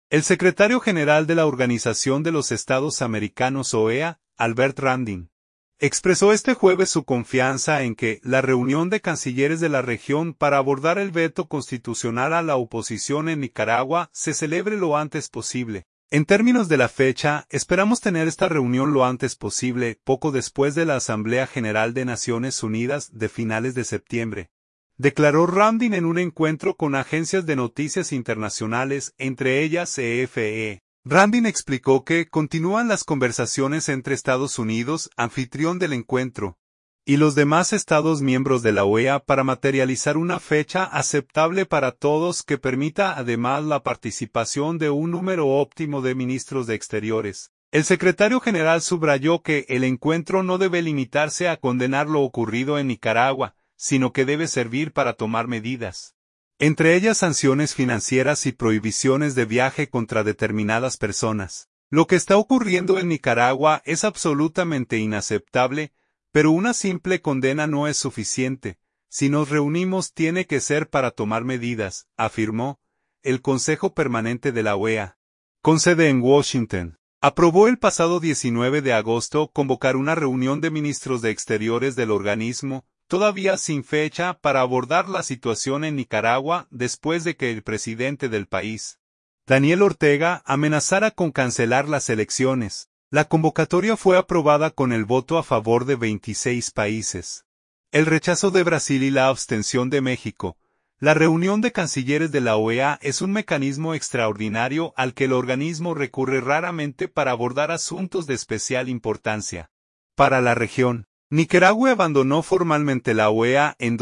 El secretario general de la Organización de los Estados Americanos OEA, Albert Randin, expresó este jueves su confianza en que la reunión de cancilleres de la región para abordar el veto constitucional a la oposición en Nicaragua se celebre lo antes posible. En términos de la fecha, esperamos tener esta reunión lo antes posible, poco después de la Asamblea General de Naciones Unidas de finales de septiembre, declaró Randin en un encuentro con agencias de noticias internacionales, entre ellas EFE. Randin explicó que continúan las conversaciones entre Estados Unidos, anfitrión del encuentro, y los demás Estados miembros de la OEA para materializar una fecha aceptable para todos que permita además la participación de un número óptimo de ministros de Exteriores. El secretario general subrayó que el encuentro no debe limitarse a condenar lo ocurrido en Nicaragua, sino que debe servir para tomar medidas, entre ellas sanciones financieras y prohibiciones de viaje contra determinadas personas. Lo que está ocurriendo en Nicaragua es absolutamente inaceptable, pero una simple condena no es suficiente. Si nos reunimos tiene que ser para tomar medidas, afirmó. El Consejo Permanente de la OEA, con sede en Washington, aprobó el pasado 19 de agosto convocar una reunión de ministros de Exteriores del organismo, todavía sin fecha, para abordar la situación en Nicaragua después de que el presidente del país, Daniel Ortega, amenazara con cancelar las elecciones. La convocatoria fue aprobada con el voto a favor de 26 países, el rechazo de Brasil y la abstención de México. La reunión de cancilleres de la OEA es un mecanismo extraordinario al que el organismo recurre raramente para abordar asuntos de especial importancia para la región. Nicaragua abandonó formalmente la OEA en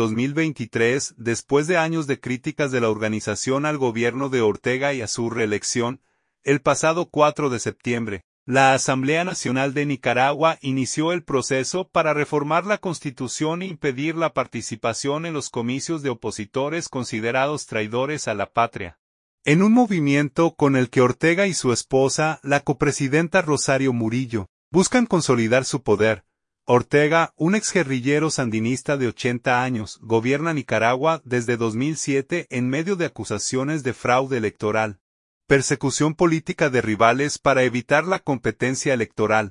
2023 después de años de críticas de la organización al gobierno de Ortega y a su reelección. El pasado 4 de septiembre, la Asamblea Nacional de Nicaragua inició el proceso para reformar la Constitución e impedir la participación en los comicios de opositores considerados traidores a la patria. En un movimiento con el que Ortega y su esposa, la copresidenta Rosario Murillo, buscan consolidar su poder. Ortega, un exguerrillero sandinista de 80 años, gobierna Nicaragua desde 2007 en medio de acusaciones de fraude electoral, persecución política de rivales para evitar la competencia electoral,